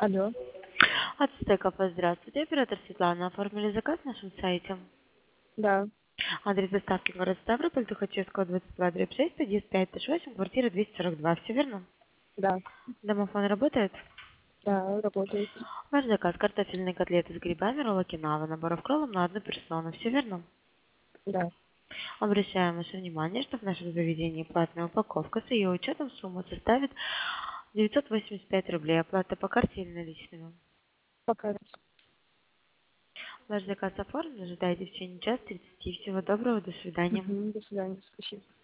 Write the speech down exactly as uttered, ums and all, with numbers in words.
Алло. От Стекопа, здравствуйте. Оператор Светлана. Оформили заказ на нашем сайте. Да, Адрес доставки город Ставрополь, Тухачевского, двадцать два, дробь шесть, подъезд пять, этаж восемь, квартира двести сорок два. Все верно? да, Домофон работает? да, работает. Ваш заказ: картофельные котлеты с грибами, ролл окинава, набор кроллом на одну персону. Все верно? Да. Обращаем ваше внимание, что в нашем заведении платная упаковка. С ее учетом сумма составит девятьсот восемьдесят пять рублей. Оплата по карте или наличными. Пока. Ваш заказ оформлен. Ожидайте в течение часа тридцати. Всего доброго. До свидания. Угу, до свидания. Спасибо.